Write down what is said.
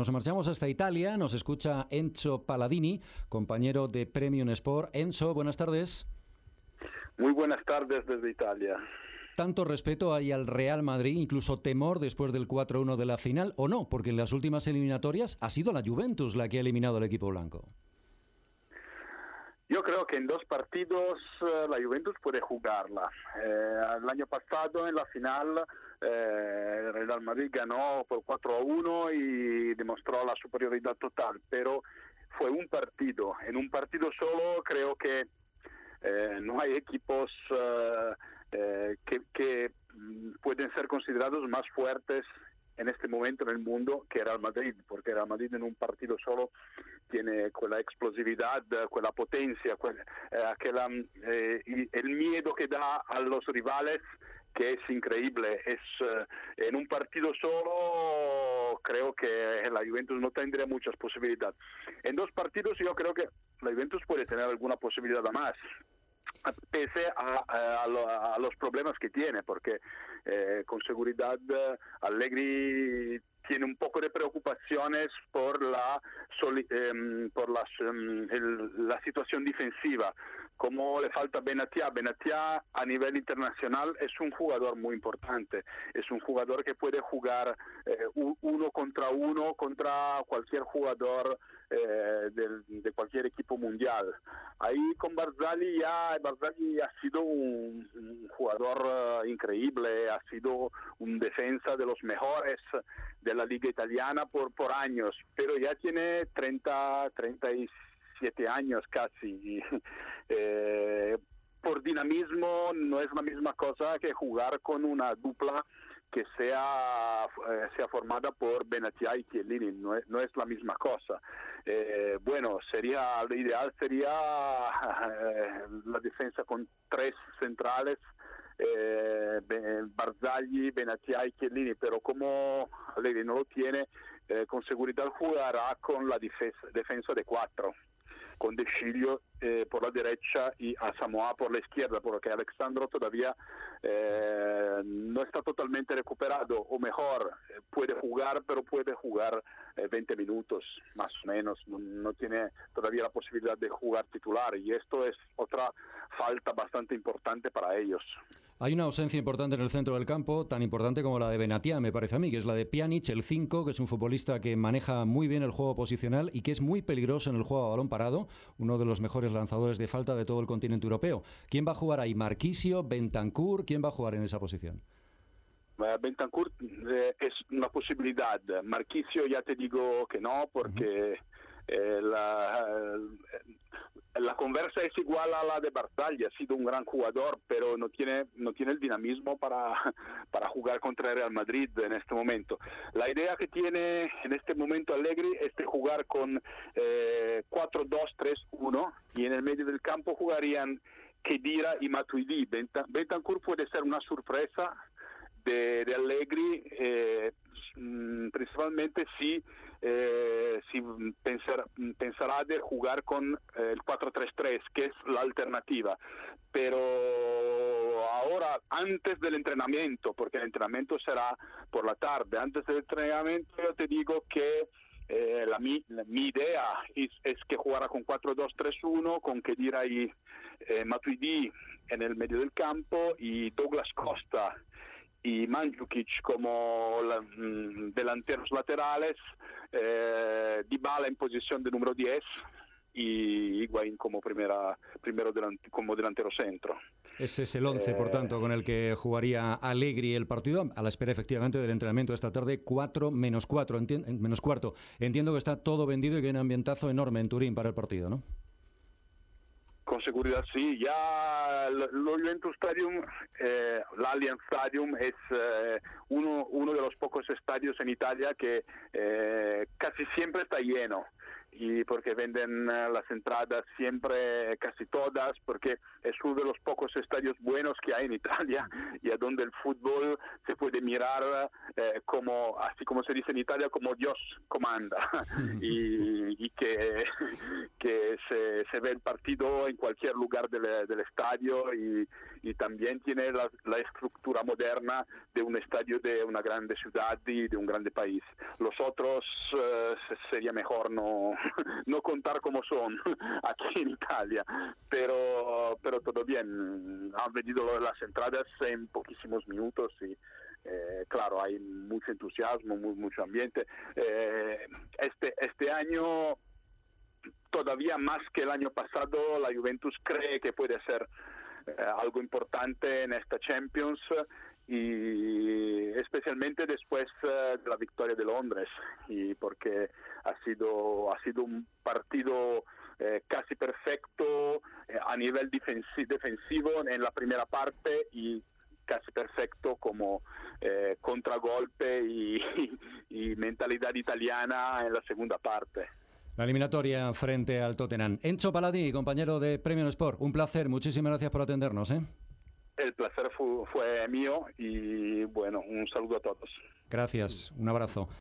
Nos marchamos hasta Italia, nos escucha Enzo Palladini, compañero de Premium Sport. Enzo, buenas tardes. Muy buenas tardes desde Italia. ¿Tanto respeto hay al Real Madrid, incluso temor después del 4-1 de la final, o no? Porque en las últimas eliminatorias ha sido la Juventus la que ha eliminado al equipo blanco. Yo creo que en 2 partidos la Juventus puede jugarla. El año pasado en la final el Real Madrid ganó por 4-1 y demostró la superioridad total, pero fue un partido. En un partido solo creo que no hay equipos que pueden ser considerados más fuertes en este momento en el mundo que Real Madrid, porque Real Madrid en un partido solo tiene quella explosividad, quella potencia, el miedo que da a los rivales, que es increíble. En un partido solo creo que la Juventus no tendría muchas posibilidades. En 2 partidos yo creo que la Juventus puede tener alguna posibilidad más, pese a los problemas que tiene, porque con seguridad Allegri tiene un poco de preocupaciones por la situación defensiva. Como le falta Benatia a nivel internacional es un jugador muy importante, es un jugador que puede jugar 1 contra 1 contra cualquier jugador de cualquier equipo mundial. Ahí con Barzagli ha sido un jugador increíble, ha sido un defensa de los mejores de la liga italiana por años, pero ya tiene 37 años casi. Por dinamismo no es la misma cosa que jugar con una dupla que sea formada por Benatia y Chiellini, no es la misma cosa. Bueno, lo ideal sería la defensa con 3 centrales, Barzagli, Benatia y Chiellini, pero como Allegri no lo tiene, con seguridad jugará con la defensa de 4, con De Sciglio por la derecha y Asamoah por la izquierda, porque Alexandro todavía no está totalmente recuperado, o mejor, puede jugar, pero puede jugar 20 minutos más o menos, no tiene todavía la posibilidad de jugar titular, y esto es otra falta bastante importante para ellos. Hay una ausencia importante en el centro del campo, tan importante como la de Benatia, me parece a mí, que es la de Pjanic, el 5, que es un futbolista que maneja muy bien el juego posicional y que es muy peligroso en el juego a balón parado, uno de los mejores lanzadores de falta de todo el continente europeo. ¿Quién va a jugar ahí? ¿Marchisio, Bentancur? ¿Quién va a jugar en esa posición? Bentancur es una posibilidad. Marchisio ya te digo que no, porque la conversa es igual a la de Barzagli, ha sido un gran jugador, pero no tiene el dinamismo para jugar contra el Real Madrid en este momento. La idea que tiene en este momento Allegri es de jugar con 4-2-3-1, y en el medio del campo jugarían Khedira y Matuidi. Bentancur puede ser una sorpresa de Allegri, principalmente si pensará de jugar con el 4-3-3, que es la alternativa. Pero ahora, antes del entrenamiento, porque el entrenamiento será por la tarde, antes del entrenamiento yo te digo que mi idea es que jugara con 4-2-3-1, con Khedira y Matuidi en el medio del campo, y Douglas Costa y Mandzukic como delanteros laterales, Dybala en posición de número 10 y Higuaín como como delantero centro. Ese es el 11, por tanto, con el que jugaría Allegri el partido, a la espera efectivamente del entrenamiento de esta tarde, 4 menos cuarto. Entiendo que está todo vendido y que hay un ambientazo enorme en Turín para el partido, ¿no? Con seguridad sí, ya el Juventus Stadium, l'Allianz Stadium es uno de los pocos estadios en Italia que casi siempre está lleno, y porque venden las entradas siempre, casi todas, porque es uno de los pocos estadios buenos que hay en Italia, y a donde el fútbol se puede mirar así como se dice en Italia, como Dios comanda, y que se ve el partido en cualquier lugar del estadio, y también tiene la estructura moderna de un estadio de una grande ciudad y de un grande país. Los otros sería mejor no, no contar cómo son aquí en Italia, pero todo bien. Han vendido las entradas en poquísimos minutos y claro, hay mucho entusiasmo, mucho ambiente. Este año, todavía más que el año pasado, la Juventus cree que puede ser algo importante en esta Champions, y especialmente después de la victoria de Londres, y porque ha sido un partido casi perfecto a nivel defensivo en la primera parte y casi perfecto como contragolpe y mentalidad italiana en la segunda parte. La eliminatoria frente al Tottenham. Enzo Palladí, compañero de Premium Sport, un placer, muchísimas gracias por atendernos. El placer fue mío y bueno, un saludo a todos. Gracias, un abrazo.